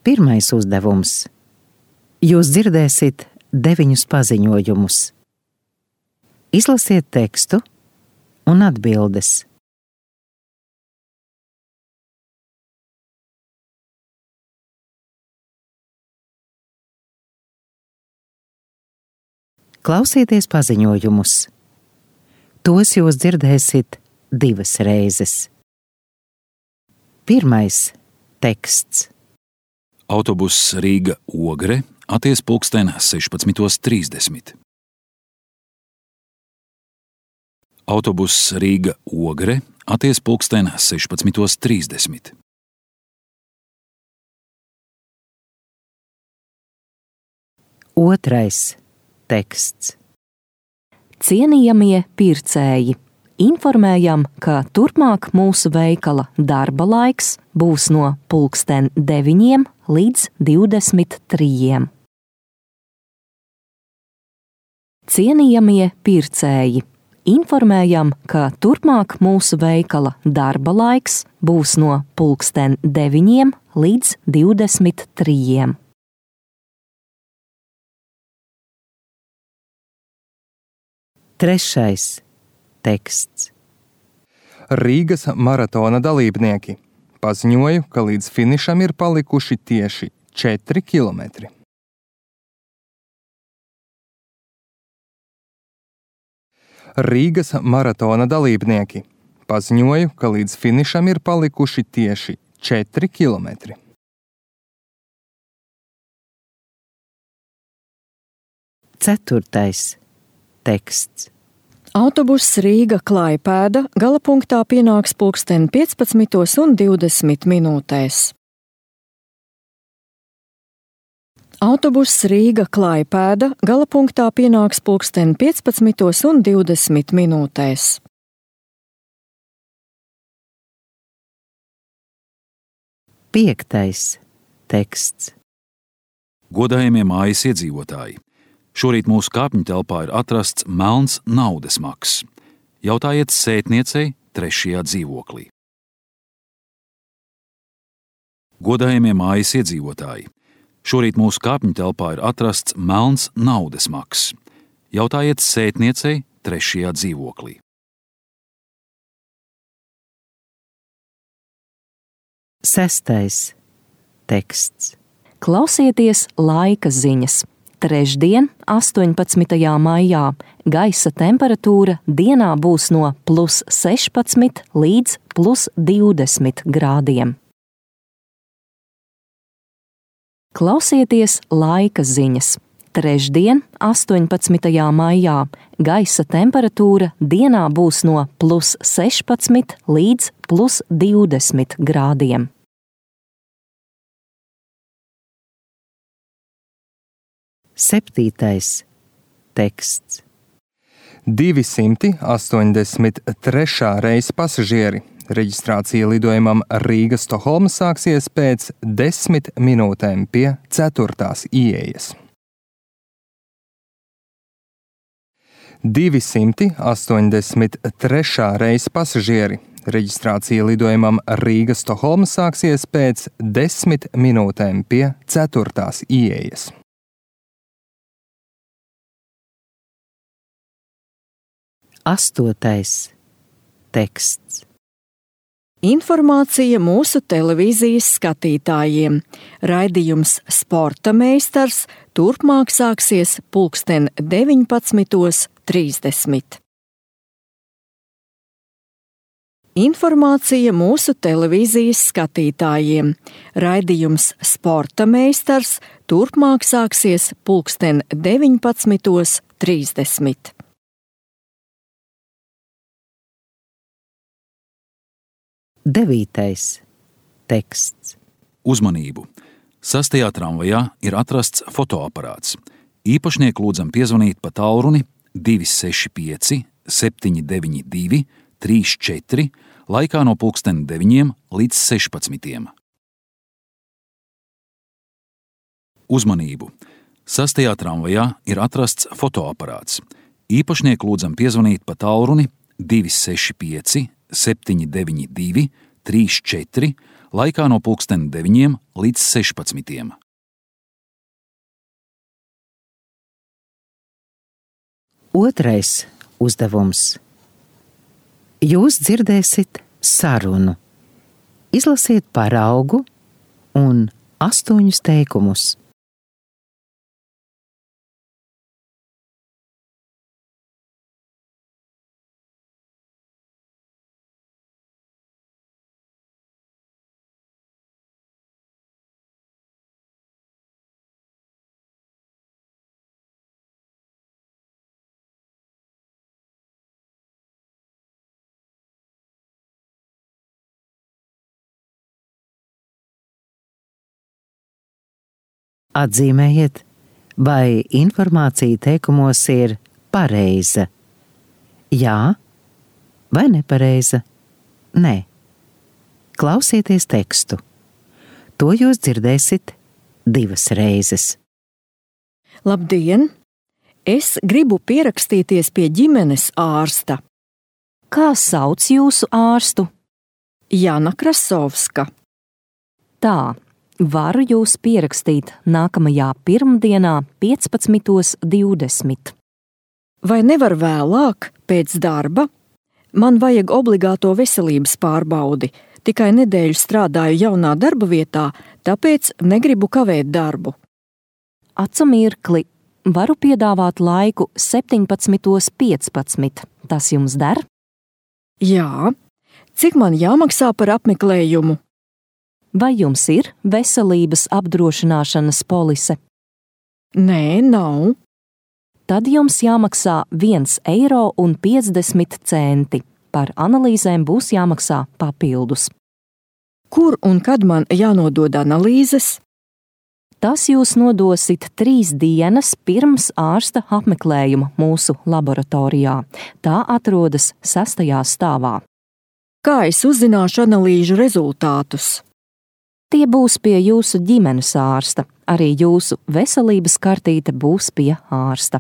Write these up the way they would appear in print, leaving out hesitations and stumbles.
Pirmais uzdevums. Jūs dzirdēsiet 9 paziņojumus. Izlasiet tekstu un atbildes. Klausieties paziņojumus. Tos jūs dzirdēsiet 2 reizes. Pirmais teksts. Autobuss Rīga–Ogre atties pulksten 16:30. Autobuss Rīga–Ogre atties pulksten 16:30. Otrais teksts. Cienījamie pircēji, informējam, ka turpmāk mūsu veikala darba laiks būs no pulksten 9 līdz 23. Cienījamie pircēji, informējam, ka turpmāk mūsu veikala darba laiks būs no pulksten 9 līdz 23. Trešais teksts. Rīgas maratona dalībnieki. Paziņoju, ka līdz finišam ir palikuši tieši 4 kilometri. Rīgas maratona dalībnieki. Paziņoju, ka līdz finišam ir palikuši tieši 4 kilometri. Ceturtais teksts. Autobuss Rīga–Klaipēda galapunktā pienāks pulksten 15:20. Autobuss Rīga–Klaipēda galapunktā pienāks pulksten 15:20. Piektais teksts. Godājamie mājas iedzīvotāji! Šorīt mūsu kāpņu telpā ir atrasts melns naudas maks. Jautājiet sētniecei 3. dzīvoklī. Godājamie mājas iedzīvotāji! Šorīt mūsu kāpņu telpā ir atrasts melns naudas maks. Jautājiet sētniecei 3. dzīvoklī. Sestais teksts. Klausieties laika ziņas. Trešdien, 18. maijā, gaisa temperatūra dienā būs no +16 līdz +20 grādiem. Klausieties laika ziņas. Trešdien, 18. maijā, gaisa temperatūra dienā būs no +16 līdz +20 grādiem. Septītais teksts. 283. reize pasažieri. Reģistrācija lidojumam Rīga–Stokholma sāksies pēc 10 minūtēm pie 4. ieejas. 283. reize pasažieri. Reģistrācija lidojumam Rīga–Stokholma sāksies pēc 10 minūtēm pie 4. ieejas. Astotais teksts. Informācija mūsu televīzijas skatītājiem. Raidījums Sporta meistars turpmāk sāksies pulksten 19:30. Informācija mūsu televīzijas skatītājiem. Raidījums Sporta meistars turpmāk sāksies pulksten 19:30. Devītais teksts. Uzmanību! 6. tramvajā ir atrasts fotoaparāts. Īpašnieku lūdzam piezvanīt pa tālruni 265 792 34 laikā no pulksten 9 līdz 16. Uzmanību! 6. tramvajā ir atrasts fotoaparāts. Īpašnieku lūdzam piezvanīt pa tālruni 265 792 34 laikā no 9 līdz 16. Otrais uzdevums. Jūs dzirdēsiet sarunu. Izlasiet paraugu un 8 teikumus. Atzīmējiet, vai informācija teikumos ir pareiza. Jā vai nepareiza? Nē. Klausieties tekstu. To jūs dzirdēsiet 2 reizes. Labdien! Es gribu pierakstīties pie ģimenes ārsta. Kā sauc jūsu ārstu? Jana Krasovska. Tā, varu jūs pierakstīt nākamajā pirmdienā 15:20. Vai nevar vēlāk, pēc darba? Man vajag obligāto veselības pārbaudi. Tikai nedēļu strādāju jaunā darba vietā, tāpēc negribu kavēt darbu. Acu mirkli, varu piedāvāt laiku 17:15. Tas jums der? Jā. Cik man jāmaksā par apmeklējumu? Vai jums ir veselības apdrošināšanas polise? Nē, nav. Tad jums jāmaksā 1,50 eiro. Par analīzēm būs jāmaksā papildus. Kur un kad man jānodod analīzes? Tas jūs nodosit 3 dienas pirms ārsta apmeklējuma mūsu laboratorijā. Tā atrodas 6. stāvā. Kā es uzzināšu analīžu rezultātus? Tie būs pie jūsu ģimenes ārsta. Arī jūsu veselības kartīte būs pie ārsta.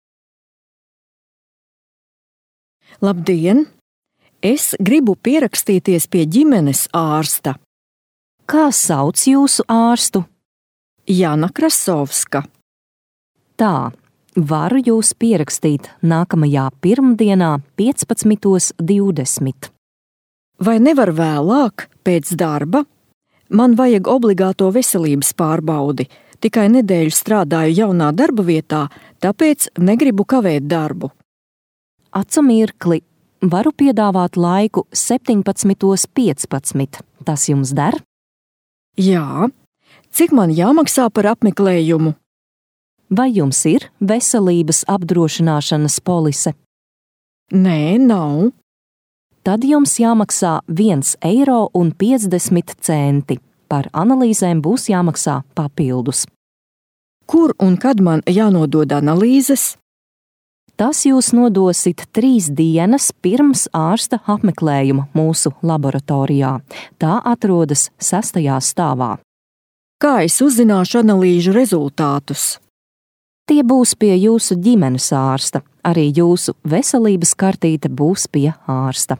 Labdien! Es gribu pierakstīties pie ģimenes ārsta. Kā sauc jūsu ārstu? Jana Krasovska. Tā, varu jūs pierakstīt nākamajā pirmdienā 15:20. Vai nevar vēlāk, pēc darba? Man vajag obligāto veselības pārbaudi. Tikai nedēļu strādāju jaunā darba vietā, tāpēc negribu kavēt darbu. Acu mirkli, varu piedāvāt laiku 17:15. Tas jums der? Jā. Cik man jāmaksā par apmeklējumu? Vai jums ir veselības apdrošināšanas polise? Nē, nav. Tad jums jāmaksā 1,50 eiro. Par analīzēm būs jāmaksā papildus. Kur un kad man jānodod analīzes? Tas jūs nodosit 3 dienas pirms ārsta apmeklējuma mūsu laboratorijā. Tā atrodas 6. stāvā. Kā es uzzināšu analīžu rezultātus? Tie būs pie jūsu ģimenes ārsta. Arī jūsu veselības kartīte būs pie ārsta.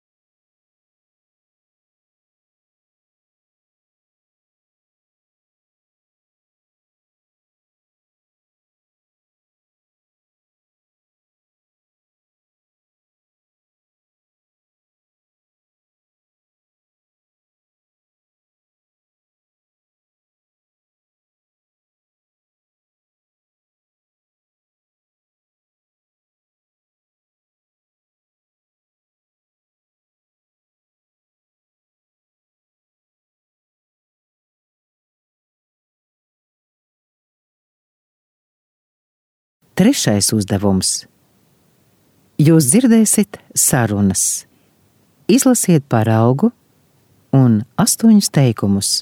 Trešais uzdevums. Jūs dzirdēsiet sarunas. Izlasiet paraugu un 8 teikumus.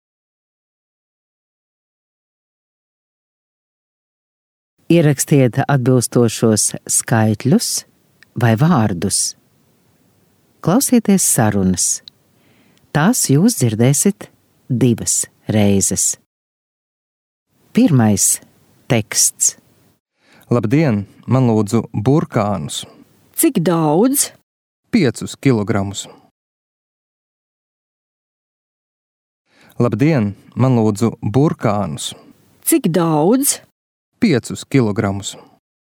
Ierakstiet atbilstošos skaitļus vai vārdus. Klausieties sarunas. Tās jūs dzirdēsiet 2 reizes. Pirmais teksts. Labdien, man lūdzu burkānus. Cik daudz? 5 kilogramus. Labdien, man lūdzu burkānus. Cik daudz? 5 kilogramus.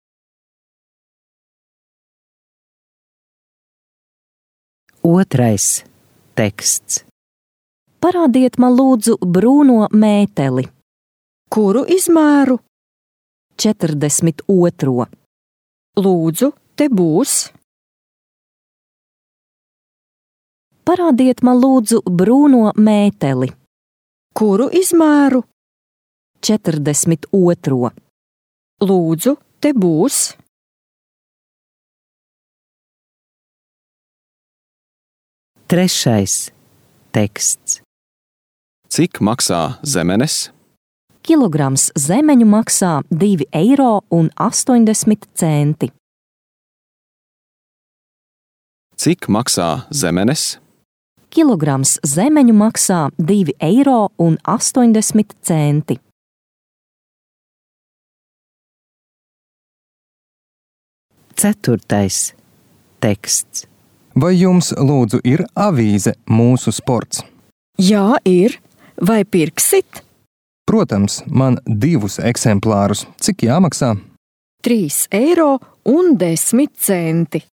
Otrais teksts. Parādiet man lūdzu brūno mēteli. Kuru izmēru? 42. Lūdzu, te būs. Parādiet man lūdzu brūno mēteli. Kuru izmēru? 42. Lūdzu, te būs. Trešais teksts. Cik maksā zemenes? Kilograms zemeņu maksā 2,80 eiro. Cik maksā zemenes? Kilograms zemeņu maksā 2,80 eiro. Ceturtais teksts. Vai jums, lūdzu, ir avīze Mūsu sports? Jā, ir. Vai pirksit? Protams, man 2 eksemplārus. Cik jāmaksā? 3,10 eiro.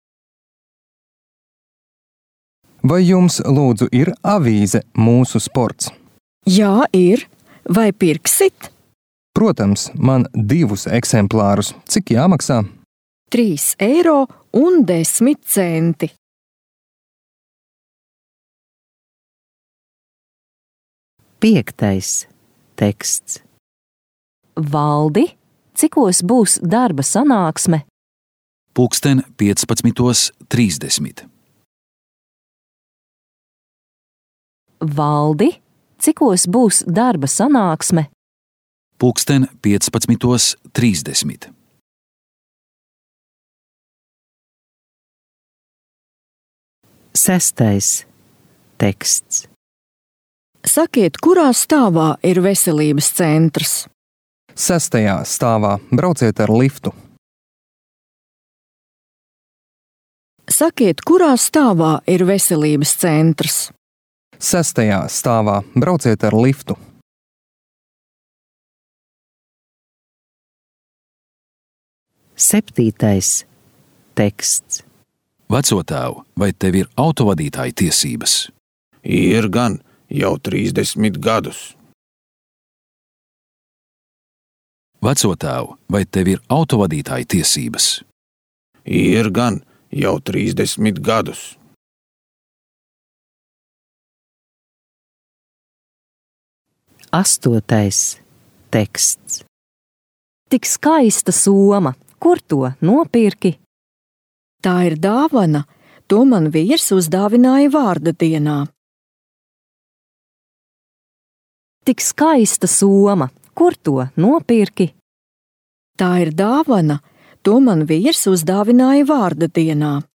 Vai jums, lūdzu, ir avīze Mūsu sports? Jā, ir. Vai pirksit? Protams, man 2 eksemplārus. Cik jāmaksā? 3,10 eiro. Piektais teksts. Valdi, cikos būs darba sanāksme? Pulksten 15:30. Valdi, cikos būs darba sanāksme? Pulksten 15:30. Sestais teksts. Sakiet, kurā stāvā ir veselības centrs? 6. stāvā. Brauciet ar liftu. Sakiet, kurā stāvā ir veselības centrs? 6. stāvā. Brauciet ar liftu. Septītais teksts. Vecotēv, vai tev ir autovadītāja tiesības? Ir gan jau 30 gadus. Vecotēv, vai tev ir autovadītāja tiesības? Ir gan jau 30 gadus. Astotais teksts. Tik skaista soma, kur to nopirki? Tā ir dāvana, to man vīrs uzdāvināja vārda dienā. Tik skaista soma, kur to nopirki? Tā ir dāvana, to man vīrs uzdāvināja vārda dienā.